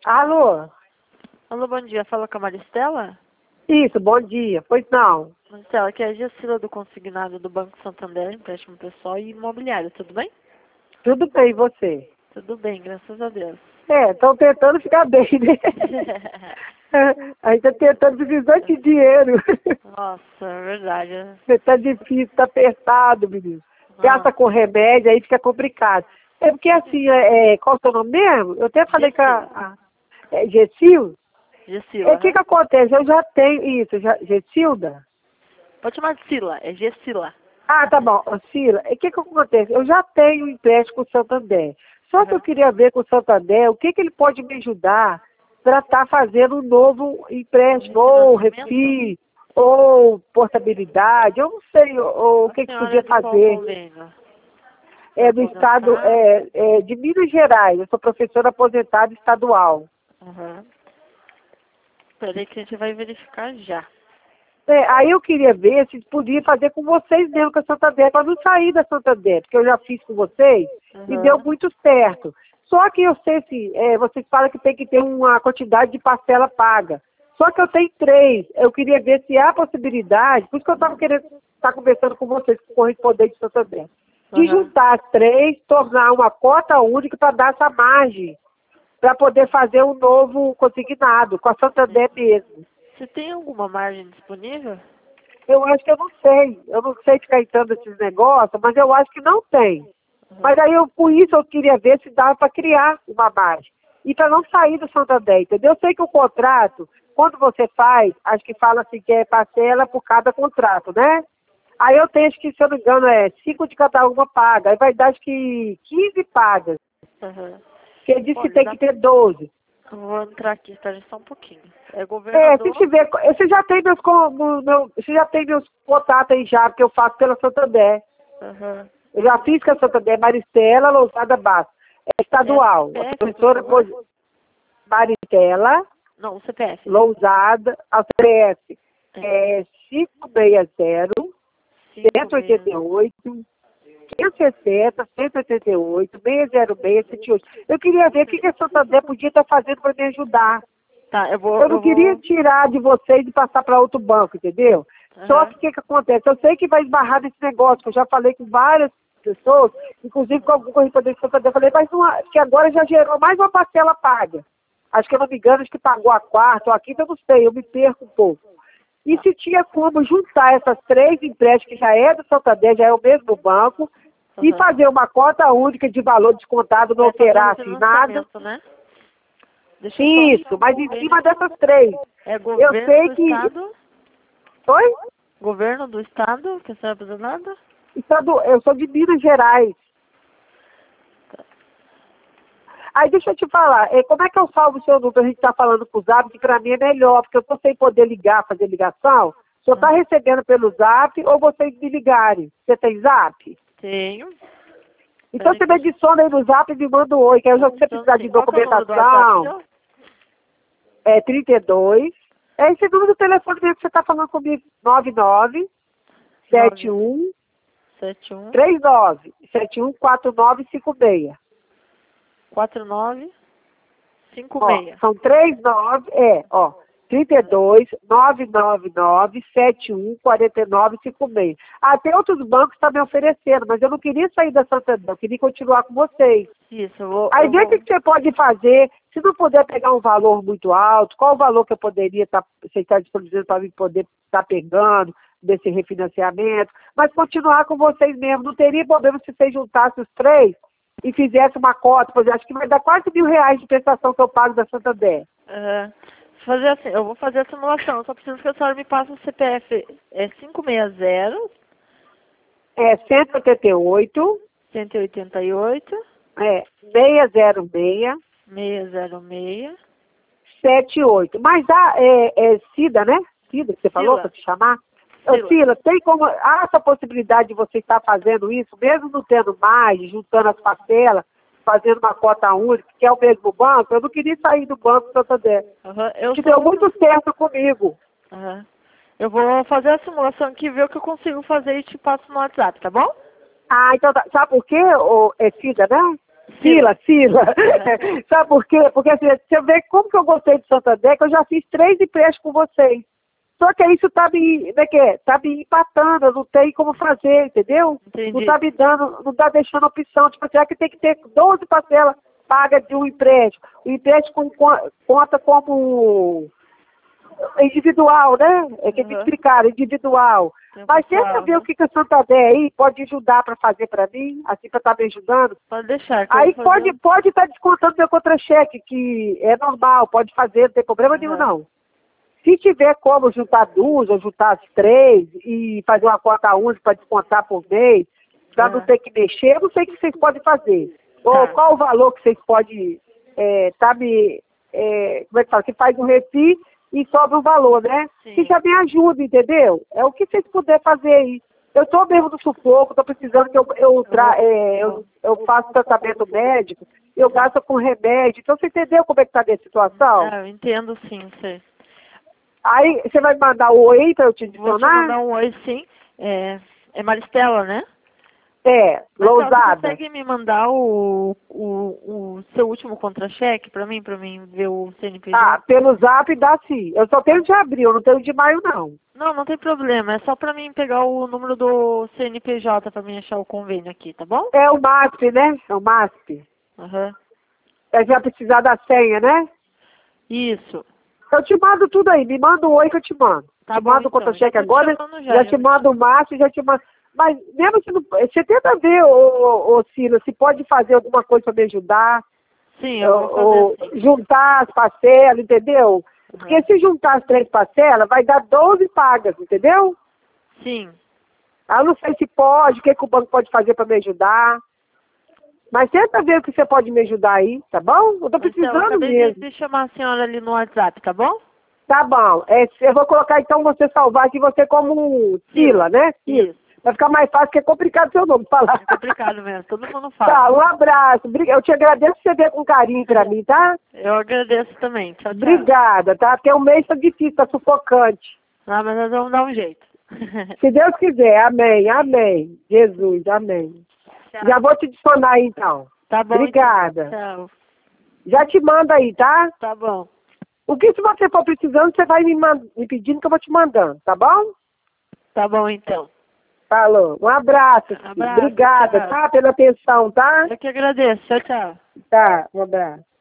Alô? Alô, bom dia. Fala com a Maristela? Isso, bom dia. Pois não. Maristela, aqui é a Gessila do Consignado do Banco Santander, empréstimo pessoal e imobiliário, tudo bem? Tudo bem, e você? Tudo bem, graças a Deus. Estão tentando ficar bem, né? A gente tá tentando precisar de dinheiro. Nossa, é verdade. Tá difícil, tá apertado, menino. Gasta Nossa, com remédio, aí fica complicado. É porque assim, qual é o seu nome mesmo? Eu até falei com Gessil. Gessila, O que né? que acontece? Eu já tenho isso, Gessilda? Pode chamar de Sila, é Gessila. Ah, tá bom. Ô, Cila, o que que acontece? Eu já tenho um empréstimo com o Santander. Só que eu queria ver com o Santander o que que ele pode me ajudar para estar fazendo um novo empréstimo, ou refis, ou portabilidade, eu não sei ou o A que que senhora é podia de qual fazer. convênio? É do estado, de Minas Gerais. Eu sou professora aposentada estadual. Uhum. Peraí que a gente vai verificar já. Aí eu queria ver se podia fazer com vocês mesmo, com a Santander, para não sair da Santander, porque eu já fiz com vocês e deu Uhum. muito certo. Só que eu sei se vocês falam que tem que ter uma quantidade de parcela paga. Só que eu tenho 3. Eu queria ver se há possibilidade, por isso que eu estava querendo estar conversando com vocês, com o correspondente de Santander, de Uhum. juntar as 3, tornar uma cota única para dar essa margem, para poder fazer um novo consignado, com a Santander mesmo. Você tem alguma margem disponível? Eu acho que eu não sei. Eu não sei ficar entrando nesses negócios, mas eu acho que não tem. Mas aí, por isso, eu queria ver se dava para criar uma margem. E para não sair do Santander, entendeu? Eu sei que o contrato, quando você faz, acho que fala assim que é parcela por cada contrato, né? Aí eu tenho, acho que, se eu não me engano, 5 de cada uma paga. Aí vai dar, acho que, 15 pagas. Uhum. Porque ele disse que Olha, tem que ter 12. eu vou entrar aqui, tá? Só um pouquinho. É governador. Se tiver, você já tem você já tem meus contatos aí já, porque eu faço pela Santander. Uhum. Eu já fiz com a Santander, Maristela Lousada Bastos. É estadual. A CPF, por professora favor? Maristela Não, o CPF. Lousada, a CPF É. é 560 56. 188 560 188 606 78. Eu queria ver o que a Santander podia estar fazendo para me ajudar. Tá, eu Eu não queria vou. tirar de vocês e passar para outro banco, entendeu? Só Aham. que o que acontece? Eu sei que vai esbarrar nesse negócio, que eu já falei com várias pessoas, inclusive com algum correspondente do Santander, eu falei, mas não, que agora já gerou mais uma parcela paga. Acho que eu não me engano, acho que pagou a quarta ou a quinta, eu não sei, eu me perco um pouco. E se tinha como juntar essas 3 empréstimos, que já é do Santander, já é o mesmo banco, e Aham. fazer uma cota única de valor descontado, não Vai fazer alterar assim nada. refinanciamento, né? Deixa eu só achar Isso, o mas em convênio cima aqui. dessas 3. É Eu governo sei do que. estado? Oi? Governo do estado, que você vai fazer nada? Eu sou de Minas Gerais. Aí deixa eu te falar, como é que eu salvo o seu número? A gente está falando com o Zap, que para mim é melhor, porque eu estou sem poder ligar, fazer ligação. O senhor está recebendo pelo Zap ou vocês me ligarem? Você tem Zap? Tenho. Então você me adiciona aí no Zap e me manda um oi, que aí se você precisar de Qual que é o número do WhatsApp documentação, seu? é 32. É esse número do telefone mesmo que você está falando comigo, 99 71 71 39 714956. 49 Ó, 56. são 39, 32 999 71 49 56. Ah, tem outros bancos que estão me oferecendo, mas eu não queria sair da Santander, eu queria continuar com vocês. Isso, eu vou. Aí Eu vê o vou. que você pode fazer, se não puder pegar um valor muito alto, qual o valor que eu poderia estar, você está disponibilizando para mim poder estar pegando desse refinanciamento, mas continuar com vocês mesmo, não teria problema se vocês juntassem os 3 e fizesse uma cota, por exemplo, acho que vai dar quase R$ 1.000 de prestação que eu pago da Santander. Fazer assim, eu vou fazer a simulação, eu só preciso que a senhora me passe o CPF. É 560 É 188, 188 606, 606. 78. Mas Cida, né? Cida, que você falou para Sila. te chamar? Ô, Sila. Sila, tem como, há essa possibilidade de você estar fazendo isso, mesmo não tendo mais, juntando as parcelas, fazendo uma cota única, que é o mesmo banco? Eu não queria sair do Banco Santander, que deu muito certo comigo. Eu vou fazer a simulação aqui, ver o que eu consigo fazer e te passo no WhatsApp, tá bom? Ah, então, sabe por quê, Cida, né? Sila. Sabe por quê? Porque assim, você vê como que eu gostei de Santander, que eu já fiz 3 empréstimos com vocês. Só que isso tá me empatando, eu não tem como fazer, entendeu? Entendi. Não tá me dando, não tá deixando opção. Tipo assim, que tem que ter 12 parcelas pagas de um empréstimo. O empréstimo conta como individual, né? É que me explicaram, individual. Mas tenta ver o que a Santander aí pode ajudar para fazer para mim, assim, para estar me ajudando. Pode deixar. Aí pode estar descontando meu contra-cheque, que é normal, pode fazer, não tem problema nenhum, não. Se tiver como juntar 2 ou juntar as 3 e fazer uma conta única para descontar por mês, para não ter que mexer, eu não sei o que vocês podem fazer. Ou qual o valor que vocês podem, como é que fala? Que faz um refis e sobra o valor, né? Sim. Que já me ajuda, entendeu? É o que vocês puderem fazer aí. Eu estou mesmo no sufoco, estou precisando que eu faça tratamento médico, eu gasto com remédio. Então, você entendeu como é que está a minha situação? Eu entendo sim, sei. Aí, você vai mandar o oi para eu te adicionar? Vou te mandar um oi, sim. É Maristela, né? Lousada. Você consegue me mandar o seu último contra-cheque para mim ver o CNPJ? Pelo zap dá sim. Eu só tenho de abril, eu não tenho de maio, não. Não tem problema. É só para mim pegar o número do CNPJ para mim achar o convênio aqui, tá bom? É o MASP, né? É o MASP. Vai precisar da senha, né? Isso. Eu te mando tudo aí. Me manda um oi que eu te mando. Tá te bom, mando o então. contra-cheque agora. Já te mando o MASP, já te mando... Mas mesmo se não... Você tenta ver, ô Cila, se pode fazer alguma coisa para me ajudar. Sim, eu vou fazer sim. Juntar as parcelas, entendeu? Porque se juntar as 3 parcelas, vai dar 12 pagas, entendeu? Sim. Eu não sei se pode, o que o banco pode fazer para me ajudar. Mas tenta ver o que você pode me ajudar aí, tá bom? Eu tô precisando eu acabei mesmo. de chamar a senhora ali no WhatsApp, tá bom? Tá bom. Eu vou colocar então você salvar aqui você como Sila, né? Isso. Vai ficar mais fácil, porque é complicado seu nome falar. É complicado mesmo, todo mundo fala. Tá, um abraço. Eu te agradeço por você ver com carinho pra mim, tá? Eu agradeço também. Tchau, tchau. Obrigada, tá? Porque o mês tá difícil, tá sufocante. Mas nós vamos dar um jeito. Se Deus quiser, amém, amém. Jesus, amém. Tchau. Já vou te adicionar aí, então. Tá bom. Obrigada. Então. Tchau. Já te manda aí, tá? Tá bom. O que se você for precisando, você vai me pedindo que eu vou te mandando, tá bom? Tá bom, então. Falou. Um abraço. Obrigada, tchau. tá? Pela atenção, tá? Eu que agradeço. Tchau, tchau. Tá, um abraço.